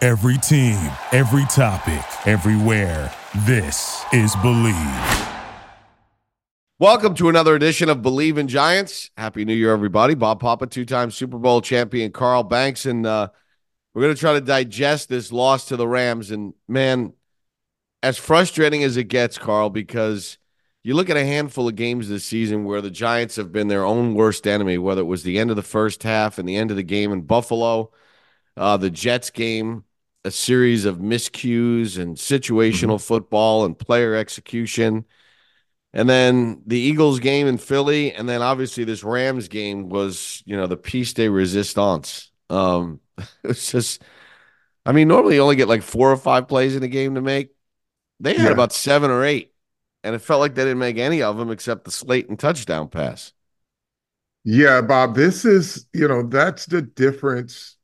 Every team, every topic, everywhere. This is Believe. Welcome to another edition of Believe in Giants. Happy New Year, everybody. Bob Papa, two-time Super Bowl champion Carl Banks, and we're going to try to digest this loss to the Rams. And, man, as frustrating as it gets, Carl, because you look at a handful of games this season where the Giants have been their own worst enemy, whether it was the end of the first half and the end of the game in Buffalo, the Jets game, a series of miscues and situational football and player execution. And then the Eagles game in Philly, and then obviously this Rams game was, the piece de resistance. It was just, normally you only get like 4 or 5 plays in a game to make. They had about 7 or 8, and it felt like they didn't make any of them except the Slayton touchdown pass. Yeah, Bob, this is, that's the difference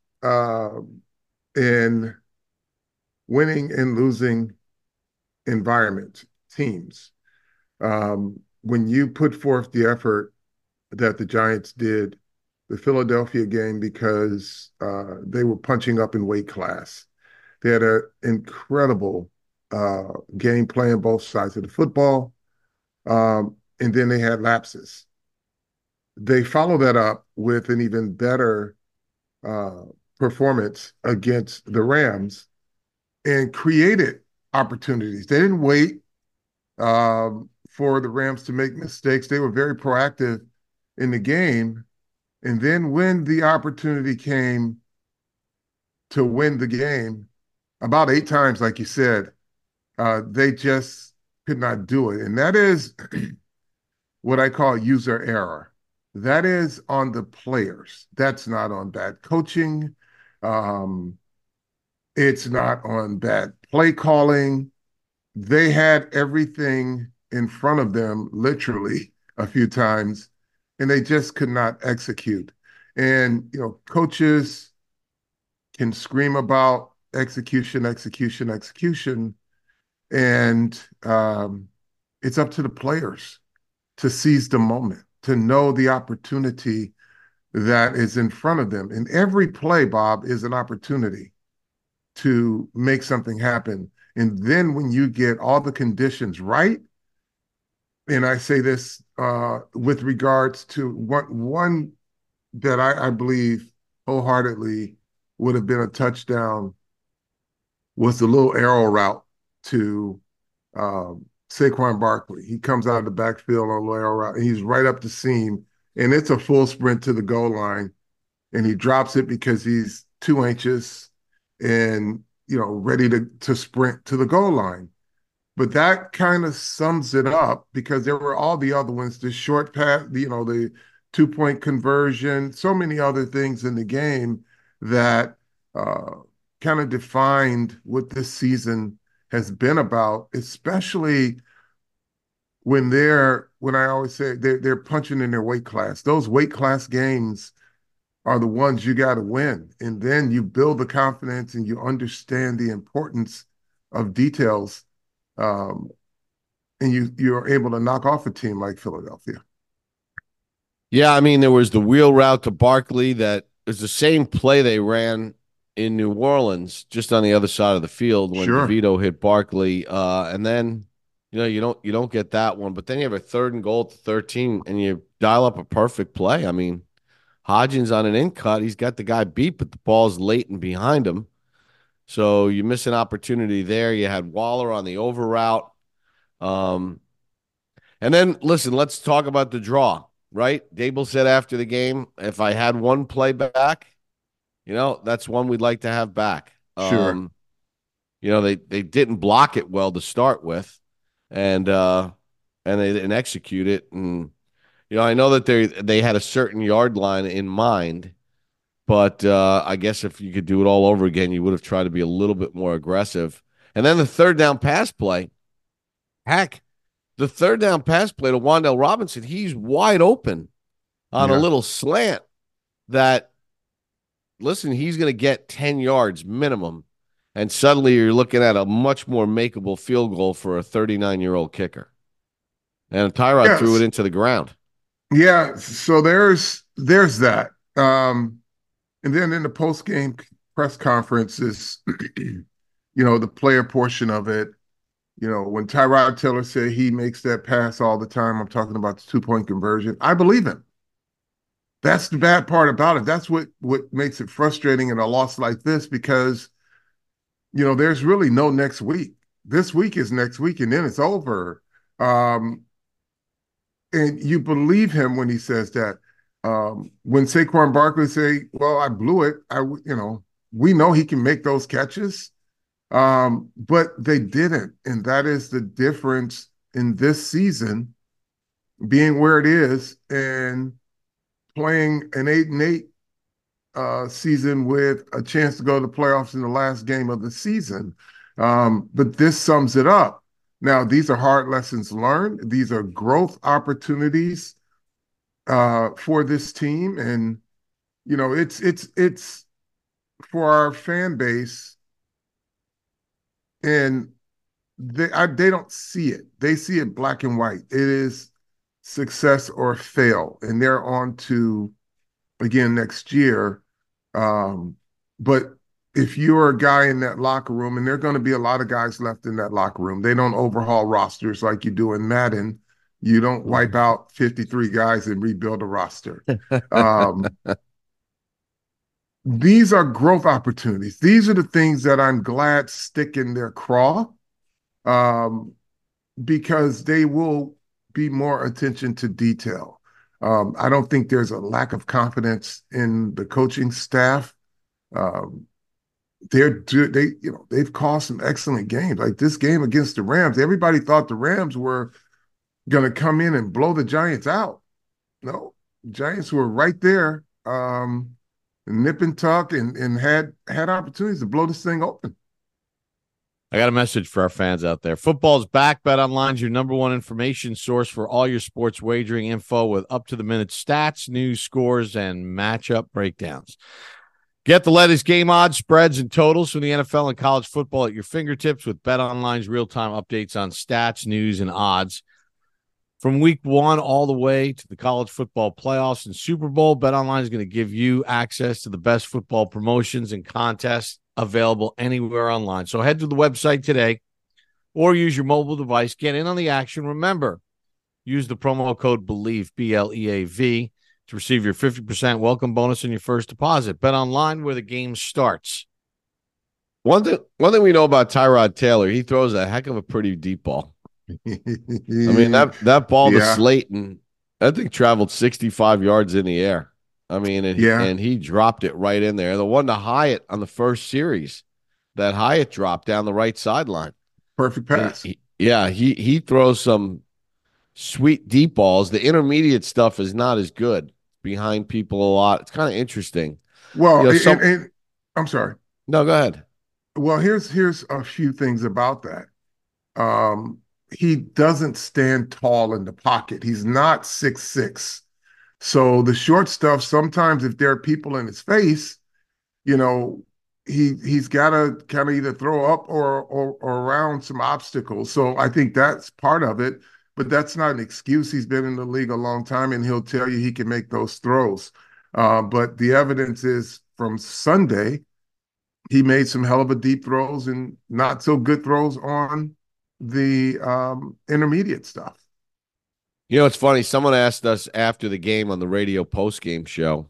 in winning and losing environment teams. When you put forth the effort that the Giants did, the Philadelphia game, because they were punching up in weight class. They had an incredible game playing both sides of the football, and then they had lapses. They followed that up with an even better performance against the Rams and created opportunities. They didn't wait for the Rams to make mistakes. They were very proactive in the game. And then when the opportunity came to win the game, about 8 times, like you said, they just could not do it. And that is what I call user error. That is on the players. That's not on bad coaching. It's not on bad play calling. They had everything in front of them, literally, a few times, and they just could not execute. And, coaches can scream about execution, execution, execution, and it's up to the players to seize the moment, to know the opportunity that is in front of them. And every play, Bob, is an opportunity to make something happen. And then when you get all the conditions right, and I say this with regards to one that I believe wholeheartedly would have been a touchdown, was the little arrow route to Saquon Barkley. He comes out of the backfield on a little arrow route, and he's right up the seam, and it's a full sprint to the goal line, and he drops it because he's too anxious and ready to sprint to the goal line. But that kind of sums it up, because there were all the other ones, the short pass, the 2-point conversion, so many other things in the game that kind of defined what this season has been about, especially when I always say they're punching in their weight class. Those weight class games are the ones you got to win. And then you build the confidence and you understand the importance of details. And you're able to knock off a team like Philadelphia. Yeah, there was the wheel route to Barkley that is the same play they ran in New Orleans, just on the other side of the field when DeVito hit Barkley. And then, you don't get that one, but then you have a 3rd and goal at the 13, and you dial up a perfect play. Hodgins on an in cut, he's got the guy beat, but the ball's late and behind him. So you miss an opportunity there. You had Waller on the over route. And then, listen, let's talk about the draw, right? Dable said after the game, if I had one play back, that's one we'd like to have back. Sure. They didn't block it well to start with, and they didn't execute it. And, I know that they had a certain yard line in mind, but I guess if you could do it all over again, you would have tried to be a little bit more aggressive. And then the 3rd down pass play, heck, the 3rd down pass play to Wan'Dale Robinson, he's wide open on a little slant that, listen, he's going to get 10 yards minimum, and suddenly you're looking at a much more makeable field goal for a 39-year-old kicker. And Tyrod threw it into the ground. Yeah, so there's that. And then in the post-game press conference is, the player portion of it. When Tyrod Taylor said he makes that pass all the time, I'm talking about the 2-point conversion. I believe him. That's the bad part about it. That's what makes it frustrating in a loss like this because, there's really no next week. This week is next week, and then it's over. Um, and you believe him when he says that. When Saquon Barkley say, "Well, I blew it," we know he can make those catches, but they didn't, and that is the difference in this season being where it is and playing an 8-8 season with a chance to go to the playoffs in the last game of the season. But this sums it up. Now, these are hard lessons learned. These are growth opportunities for this team, and it's for our fan base, and they don't see it. They see it black and white. It is success or fail, and they're on to again next year. But if you're a guy in that locker room, and there are going to be a lot of guys left in that locker room, they don't overhaul rosters like you do in Madden. You don't wipe out 53 guys and rebuild a roster. These are growth opportunities. These are the things that I'm glad stick in their craw, because they will be more attention to detail. I don't think there's a lack of confidence in the coaching staff. They've caused some excellent games. Like this game against the Rams, everybody thought the Rams were going to come in and blow the Giants out. No, Giants were right there, nip and tuck, and had opportunities to blow this thing open. I got a message for our fans out there. Football's back. BetOnline's your number one information source for all your sports wagering info with up-to-the-minute stats, news, scores, and matchup breakdowns. Get the latest game odds, spreads, and totals from the NFL and college football at your fingertips with BetOnline's real-time updates on stats, news, and odds. From week 1 all the way to the college football playoffs and Super Bowl, BetOnline is going to give you access to the best football promotions and contests available anywhere online. So head to the website today or use your mobile device. Get in on the action. Remember, use the promo code BELIEVE, BLEAV, to receive your 50% welcome bonus on your first deposit. Bet online where the game starts. One thing we know about Tyrod Taylor, he throws a heck of a pretty deep ball. I mean, that ball to Slayton, I think traveled 65 yards in the air. I mean, and he dropped it right in there. The one to Hyatt on the first series, that Hyatt dropped down the right sideline. Perfect pass. He throws some sweet deep balls. The intermediate stuff is not as good behind people a lot. It's kind of interesting. Well, and I'm sorry. No, go ahead. Well, here's a few things about that. He doesn't stand tall in the pocket. He's not 6'6". So the short stuff, sometimes if there are people in his face, he's got to kind of either throw up or around some obstacles. So I think that's part of it, but that's not an excuse. He's been in the league a long time, and he'll tell you he can make those throws. But the evidence is from Sunday, he made some hell of a deep throws and not so good throws on the intermediate stuff. It's funny. Someone asked us after the game on the radio post-game show,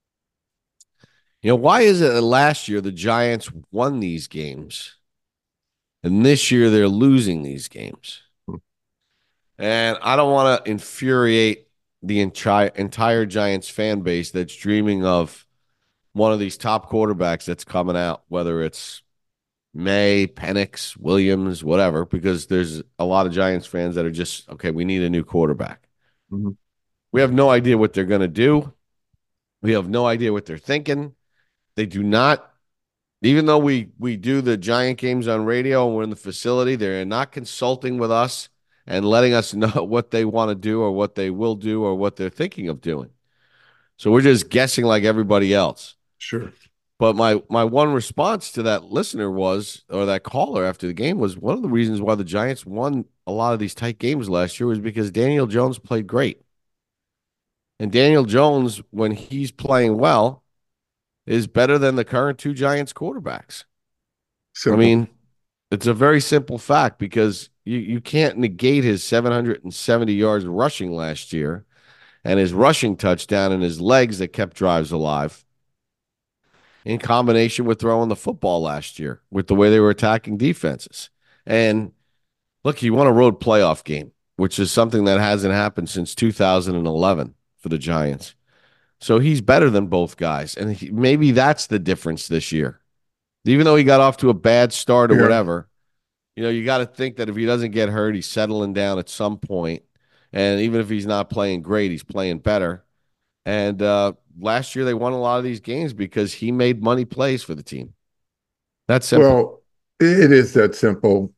why is it that last year the Giants won these games and this year they're losing these games? And I don't want to infuriate the entire Giants fan base that's dreaming of one of these top quarterbacks that's coming out, whether it's May, Penix, Williams, whatever, because there's a lot of Giants fans that are just, okay, we need a new quarterback. Mm-hmm. We have no idea what they're going to do. We have no idea what they're thinking. They do not, even though we do the Giant games on radio and we're in the facility, they're not consulting with us and letting us know what they want to do or what they will do or what they're thinking of doing. So we're just guessing like everybody else. Sure. But my one response to that listener was, or that caller after the game was, one of the reasons why the Giants won a lot of these tight games last year was because Daniel Jones played great. And Daniel Jones, when he's playing well, is better than the current two Giants quarterbacks. I Simple. mean, it's a very simple fact because you can't negate his 770 yards rushing last year and his rushing touchdown and his legs that kept drives alive in combination with throwing the football last year with the way they were attacking defenses. And look, he won a road playoff game, which is something that hasn't happened since 2011 for the Giants. So he's better than both guys. And maybe that's the difference this year. Even though he got off to a bad start or whatever, you got to think that if he doesn't get hurt, he's settling down at some point. And even if he's not playing great, he's playing better. And last year they won a lot of these games because he made money plays for the team. That's simple. Well, it is that simple.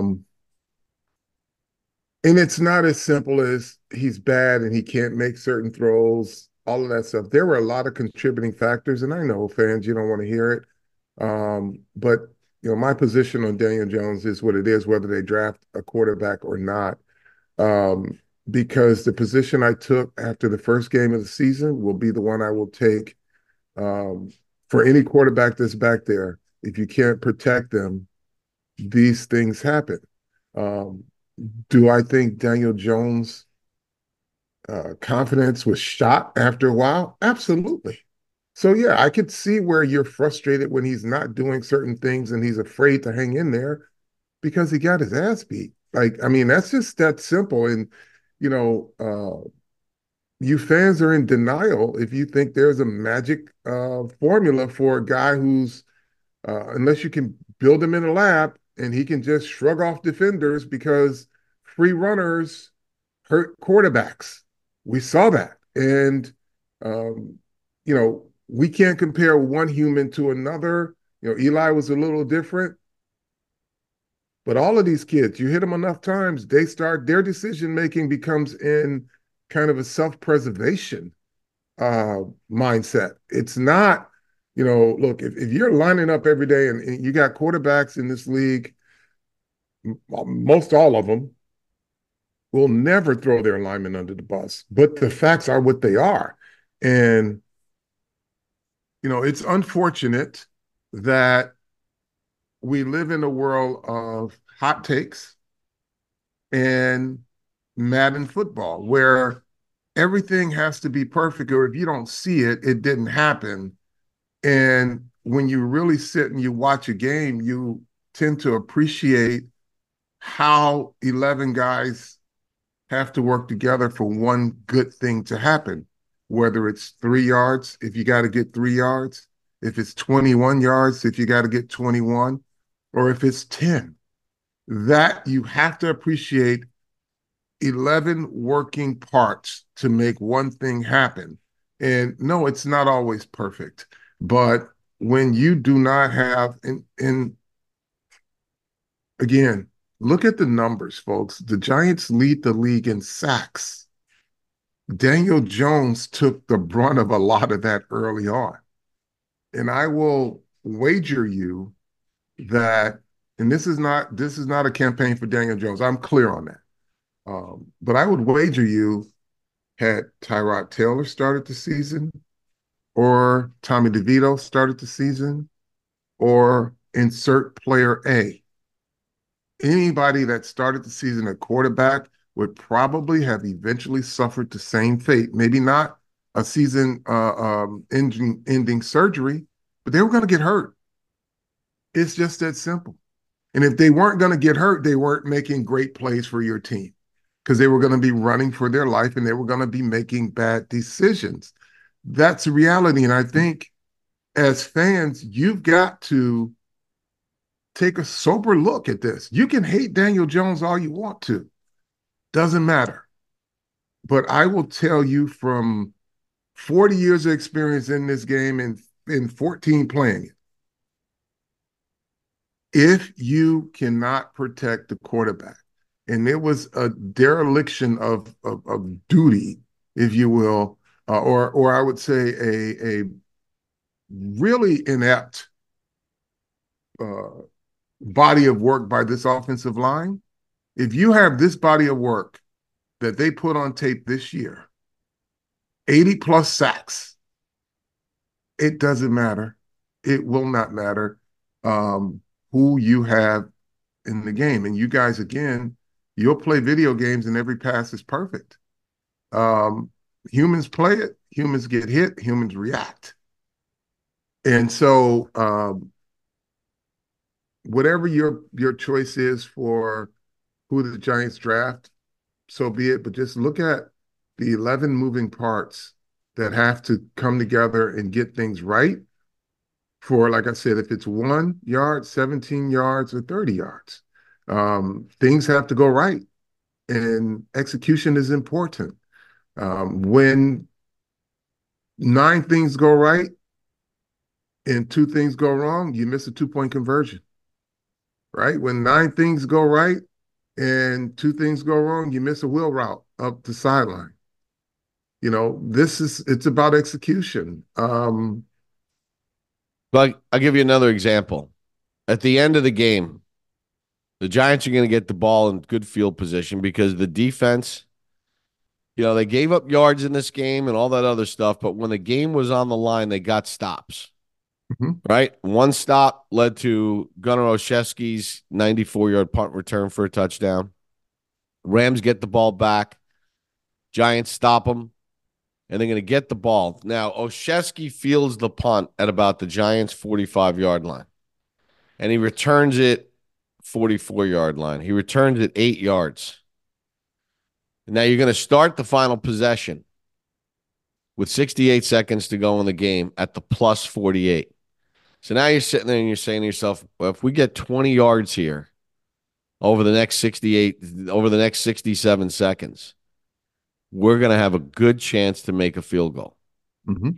And it's not as simple as he's bad and he can't make certain throws, all of that stuff. There were a lot of contributing factors, and I know fans, you don't want to hear it. But my position on Daniel Jones is what it is, whether they draft a quarterback or not. Because the position I took after the first game of the season will be the one I will take for any quarterback that's back there. If you can't protect them, these things happen. Do I think Daniel Jones' confidence was shot after a while? Absolutely. So, yeah, I could see where you're frustrated when he's not doing certain things and he's afraid to hang in there because he got his ass beat. Like, I mean, that's just that simple. And, you fans are in denial if you think there's a magic formula for a guy who's, unless you can build him in a lab and he can just shrug off defenders because free runners hurt quarterbacks. We saw that. And, we can't compare one human to another. Eli was a little different. But all of these kids, you hit them enough times, their decision making becomes in kind of a self-preservation mindset. It's not, look, if you're lining up every day and you got quarterbacks in this league, most all of them will never throw their linemen under the bus. But the facts are what they are. And, it's unfortunate that we live in a world of hot takes and Madden football where everything has to be perfect, or if you don't see it, it didn't happen. And when you really sit and you watch a game, you tend to appreciate how 11 guys have to work together for one good thing to happen, whether it's 3 yards, if you got to get 3 yards, if it's 21 yards, if you got to get 21, or if it's 10. That you have to appreciate 11 working parts to make one thing happen. And no, it's not always perfect. But when you do not have, and again, look at the numbers, folks. The Giants lead the league in sacks. Daniel Jones took the brunt of a lot of that early on. And I will wager you that, and this is not a campaign for Daniel Jones. I'm clear on that. But I would wager you had Tyrod Taylor started the season, or Tommy DeVito started the season, or insert player A. Anybody that started the season at quarterback would probably have eventually suffered the same fate. Maybe not a season ending surgery, but they were going to get hurt. It's just that simple. And if they weren't going to get hurt, they weren't making great plays for your team because they were going to be running for their life and they were going to be making bad decisions. That's a reality. And I think as fans, you've got to take a sober look at this. You can hate Daniel Jones all you want to. Doesn't matter. But I will tell you from 40 years of experience in this game and 14 playing it, if you cannot protect the quarterback, and it was a dereliction of duty, if you will, or I would say a really inept body of work by this offensive line. If you have this body of work that they put on tape this year, 80 plus sacks, It doesn't matter. It will not matter um, who you have in the game. And you guys, again, you'll play video games and every pass is perfect. Um, Humans play it, humans get hit, humans react. And so whatever your choice is for who the Giants draft, so be it. But just look at the 11 moving parts that have to come together and get things right for, like I said, if it's 1 yard, 17 yards, or 30 yards. Things have to go right, and execution is important. When 9 things go right and 2 things go wrong, you miss a 2-point conversion, right? When 9 things go right and 2 things go wrong, you miss a wheel route up the sideline. It's about execution. But I'll give you another example. At the end of the game, the Giants are going to get the ball in good field position because the defense, they gave up yards in this game and all that other stuff. But when the game was on the line, they got stops, Mhm. right? One stop led to Gunnar Olszewski's 94-yard punt return for a touchdown. Rams get the ball back. Giants stop them, and they're going to get the ball. Now, Olszewski fields the punt at about the Giants' 45-yard line, and he returns it 44-yard line. He returns it 8 yards. Now you're going to start the final possession with 68 seconds to go in the game at the plus 48. So now you're sitting there and you're saying to yourself, well, if we get 20 yards here over the next 67 seconds, we're going to have a good chance to make a field goal. Mm-hmm.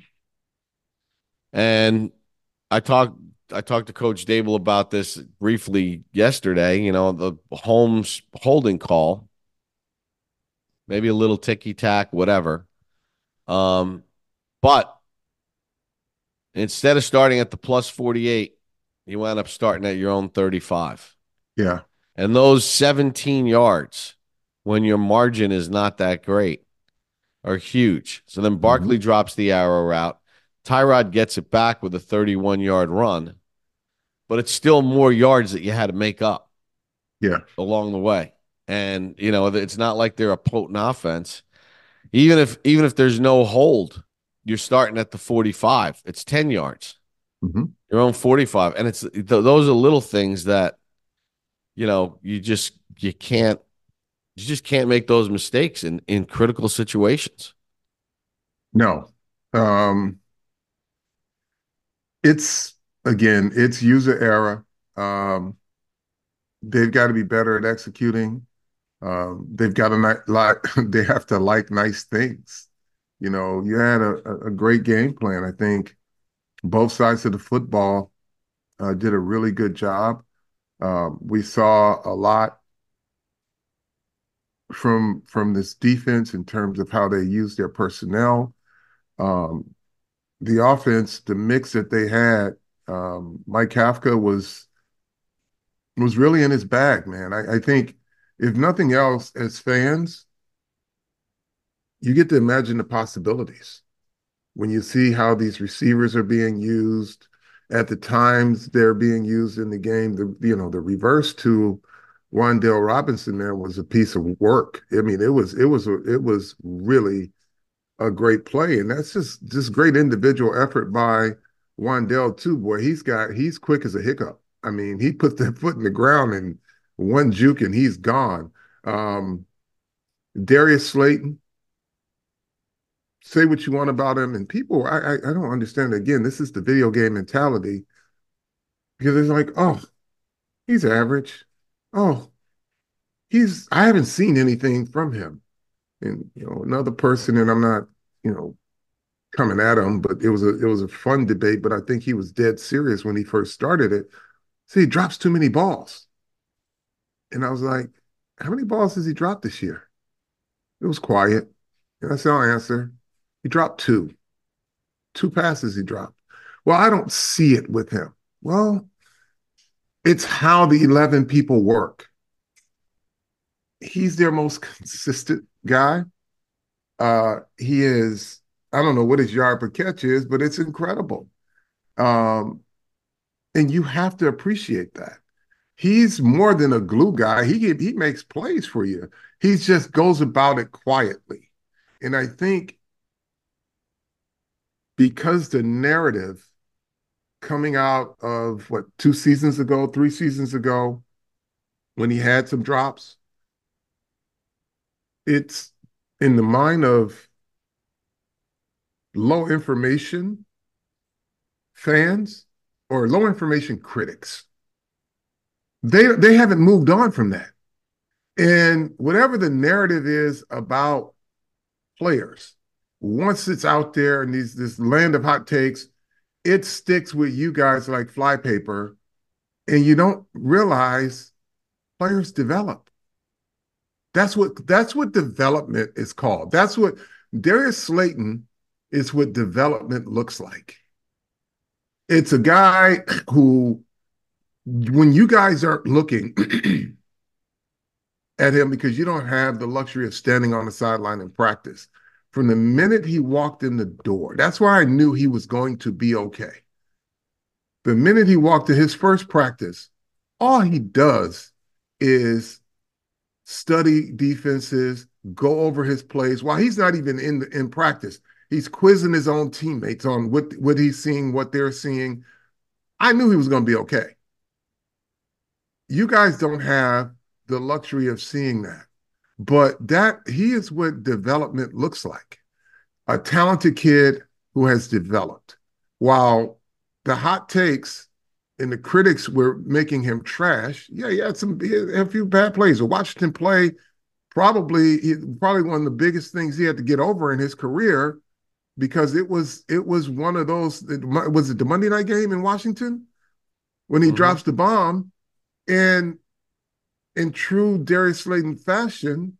And I talked to Coach Dable about this briefly yesterday, the Holmes holding call, maybe a little ticky-tack, whatever. But instead of starting at the plus 48, you wound up starting at your own 35. Yeah. And those 17 yards, when your margin is not that great, are huge. So then Barkley drops the arrow route. Tyrod gets it back with a 31-yard run, but it's still more yards that you had to make up along the way. And, it's not like they're a potent offense. Even if there's no hold, you're starting at the 45. It's 10 yards. Mm-hmm. Your own 45. And those are little things that, you just can't make those mistakes in critical situations. No. It's user error. They've got to be better at executing. They've got to they have to like nice things. You had a great game plan. I think both sides of the football did a really good job. We saw a lot from this defense in terms of how they use their personnel. The offense, the mix that they had, Mike Kafka was really in his bag, man. I think if nothing else, as fans, you get to imagine the possibilities when you see how these receivers are being used at the times they're being used in the game. The reverse to Wan'Dale Robinson, man, was a piece of work. I mean, it was really a great play, and that's just great individual effort by Wan'Dale too. Boy, he's quick as a hiccup. I mean, he put that foot in the ground and one juke and he's gone. Darius Slayton, say what you want about him, and people, I don't understand. Again, this is the video game mentality because it's like, oh, he's average. Oh, I haven't seen anything from him. And another person, and I'm not, coming at him, but it was a fun debate. But I think he was dead serious when he first started it. So he drops too many balls, and I was like, how many balls has he dropped this year? It was quiet, and I said, I'll answer. He dropped two passes he dropped. Well, I don't see it with him. Well, it's how the 11 people work. He's their most consistent guy. He is, I don't know what his yard per catch is, but it's incredible. Um, and you have to appreciate that. He's more than a glue guy. He makes plays for you. He just goes about it quietly. And I think because the narrative coming out of what, 2 seasons ago, 3 seasons ago, when he had some drops, it's in the mind of low information fans or low information critics. They haven't moved on from that. And whatever the narrative is about players, once it's out there in this land of hot takes, it sticks with you guys like flypaper, and you don't realize players develop. That's what development is called. That's what Darius Slayton is what development looks like. It's a guy who, when you guys aren't looking at him because you don't have the luxury of standing on the sideline in practice, from the minute he walked in the door, that's why I knew he was going to be okay. The minute he walked to his first practice, all he does is study defenses, go over his plays while he's not even in practice. He's quizzing his own teammates on what he's seeing, what they're seeing. I knew he was going to be okay. You guys don't have the luxury of seeing that, but that he is what development looks like. A talented kid who has developed. While the hot takes and the critics were making him trash, yeah, he had a few bad plays. I watched him play probably one of the biggest things he had to get over in his career, because it was one of those. Was it the Monday night game in Washington when he drops the bomb, and in true Darius Slayton fashion,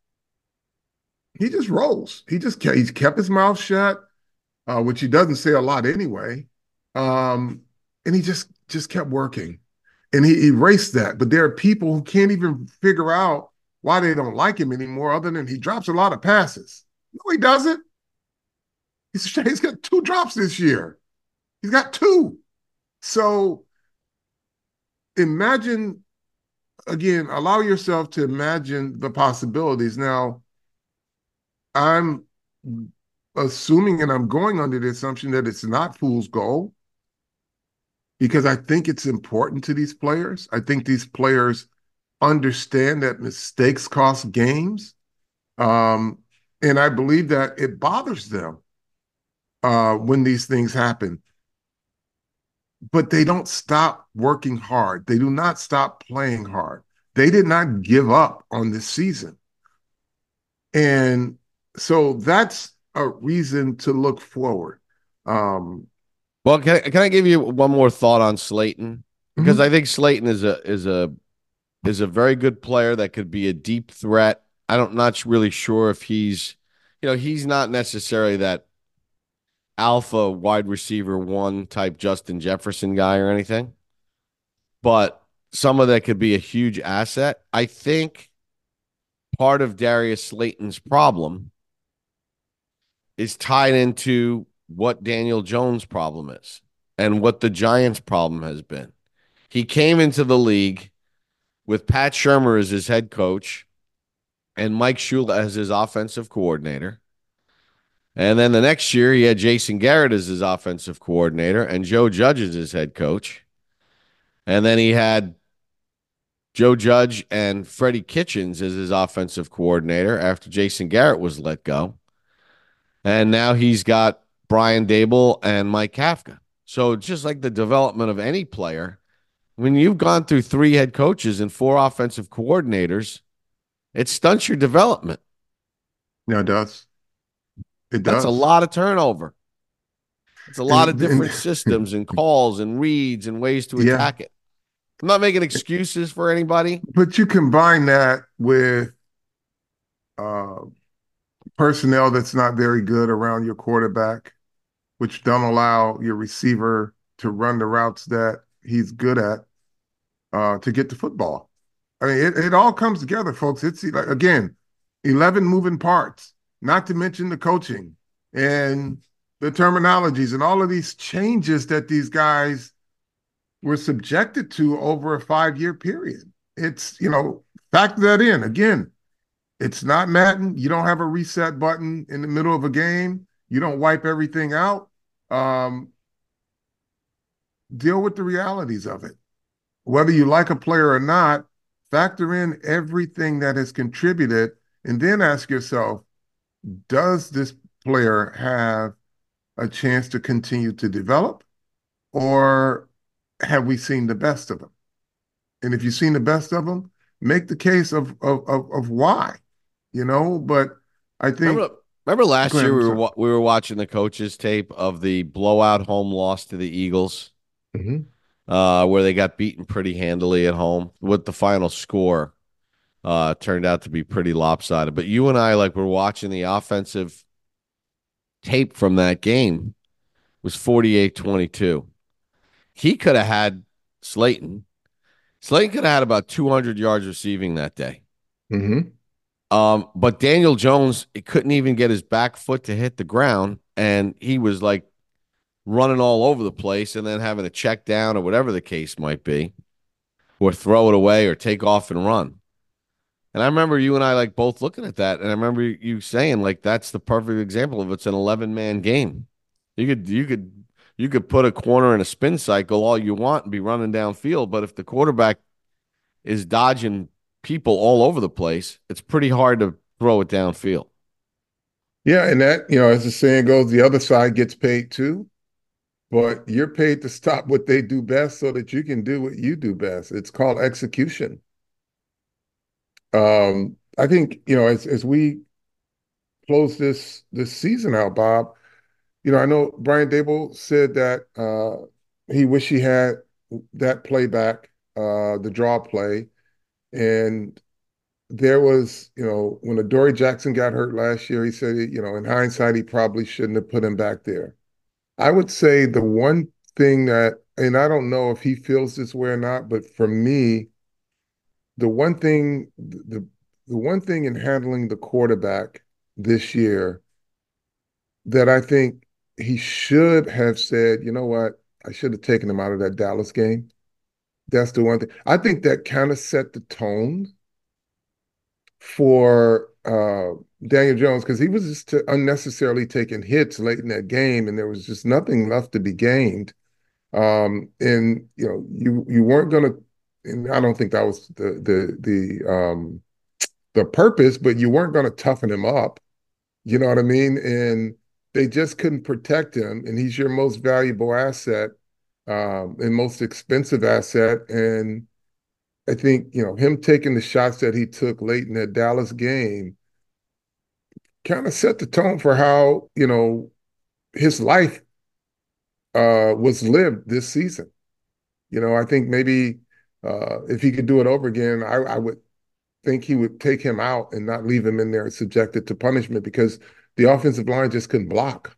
he just rolls. He's kept his mouth shut, which he doesn't say a lot anyway, and he just kept working, and he erased that. But there are people who can't even figure out why they don't like him anymore, other than he drops a lot of passes. No, he doesn't. He's got 2 drops this year. He's got 2. So imagine, again, allow yourself to imagine the possibilities. Now, I'm assuming, and I'm going under the assumption that it's not fool's gold, because I think it's important to these players. I think these players understand that mistakes cost games. And I believe that it bothers them when these things happen. But they don't stop working hard. They do not stop playing hard. They did not give up on this season. And so that's a reason to look forward. Well, can I give you one more thought on Slayton? Because I think Slayton is a very good player that could be a deep threat. Not really sure if he's not necessarily that alpha wide receiver 1 type Justin Jefferson guy or anything, but someone that could be a huge asset. I think part of Darius Slayton's problem is tied into what Daniel Jones' problem is and what the Giants' problem has been. He came into the league with Pat Shurmur as his head coach and Mike Shula as his offensive coordinator. And then the next year, he had Jason Garrett as his offensive coordinator and Joe Judge as his head coach. And then he had Joe Judge and Freddie Kitchens as his offensive coordinator after Jason Garrett was let go. And now he's got Brian Daboll and Mike Kafka. So just like the development of any player, when you've gone through 3 head coaches and 4 offensive coordinators, it stunts your development. Yeah, it does. It does. That's a lot of turnover. It's a lot of different systems and calls and reads and ways to attack it. I'm not making excuses for anybody. But you combine that with personnel that's not very good around your quarterback, which don't allow your receiver to run the routes that he's good at to get the football. I mean, it all comes together, folks. It's, again, 11 moving parts, not to mention the coaching. And the terminologies and all of these changes that these guys were subjected to over a 5-year period. It's, factor that in. Again, it's not Madden. You don't have a reset button in the middle of a game. You don't wipe everything out. Deal with the realities of it. Whether you like a player or not, factor in everything that has contributed, and then ask yourself, does this player have a chance to continue to develop, or have we seen the best of them? And if you've seen the best of them, make the case of why, But I think remember last year we were watching the coaches tape of the blowout home loss to the Eagles, where they got beaten pretty handily at home. With the final score turned out to be pretty lopsided. But you and I were watching the offensive tape from that game. It was 48-22. He could have had Slayton. Slayton could have had about 200 yards receiving that day. But Daniel Jones, he couldn't even get his back foot to hit the ground, and he was running all over the place and then having to check down or whatever the case might be, or throw it away or take off and run. And I remember you and I both looking at that, and I remember you saying that's the perfect example of it's an 11-man game. You could put a corner in a spin cycle all you want and be running downfield, but if the quarterback is dodging people all over the place, it's pretty hard to throw it downfield. Yeah, and that, as the saying goes, the other side gets paid too, but you're paid to stop what they do best so that you can do what you do best. It's called execution. I think, as we close this season out, Bob, I know Brian Daboll said that he wished he had that play back, the draw play. And there was, when Adoree Jackson got hurt last year, he said, in hindsight, he probably shouldn't have put him back there. I would say the one thing that, and I don't know if he feels this way or not, but for me, the one thing in handling the quarterback this year that I think he should have said, you know what, I should have taken him out of that Dallas game. That's the one thing. I think that kind of set the tone for Daniel Jones, because he was just unnecessarily taking hits late in that game, and there was just nothing left to be gained. And you weren't going to, and I don't think that was the purpose, but you weren't going to toughen him up. You know what I mean? And they just couldn't protect him, and he's your most valuable asset and most expensive asset. And I think, him taking the shots that he took late in that Dallas game kind of set the tone for how, his life was lived this season. I think maybe if he could do it over again, I would think he would take him out and not leave him in there subjected to punishment, because the offensive line just couldn't block.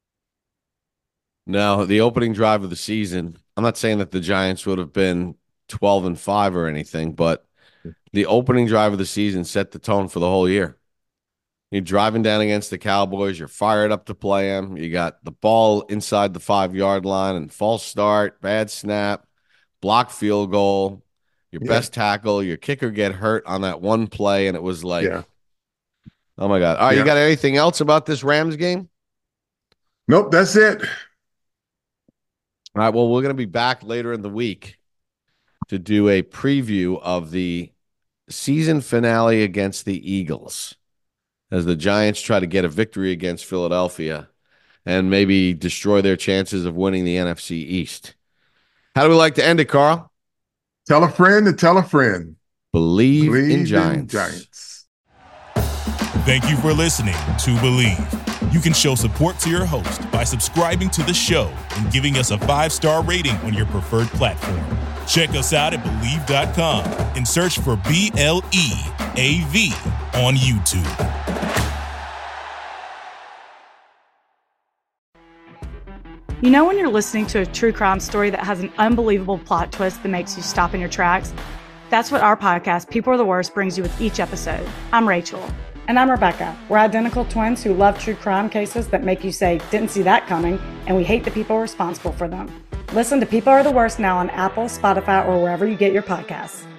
No, the opening drive of the season, I'm not saying that the Giants would have been 12-5 or anything, but the opening drive of the season set the tone for the whole year. You're driving down against the Cowboys. You're fired up to play them. You got the ball inside the 5-yard line and false start, bad snap, blocked field goal, your best tackle, your kicker get hurt on that one play, and it was oh my God. All right, you got anything else about this Rams game? Nope, that's it. All right, well, we're going to be back later in the week to do a preview of the season finale against the Eagles as the Giants try to get a victory against Philadelphia and maybe destroy their chances of winning the NFC East. How do we like to end it, Carl? Tell a friend to tell a friend. Believe in Giants. Thank you for listening to Believe. You can show support to your host by subscribing to the show and giving us a 5-star rating on your preferred platform. Check us out at Believe.com and search for BLEAV on YouTube. You know when you're listening to a true crime story that has an unbelievable plot twist that makes you stop in your tracks? That's what our podcast, People Are the Worst, brings you with each episode. I'm Rachel. And I'm Rebecca. We're identical twins who love true crime cases that make you say, didn't see that coming, and we hate the people responsible for them. Listen to People Are the Worst now on Apple, Spotify, or wherever you get your podcasts.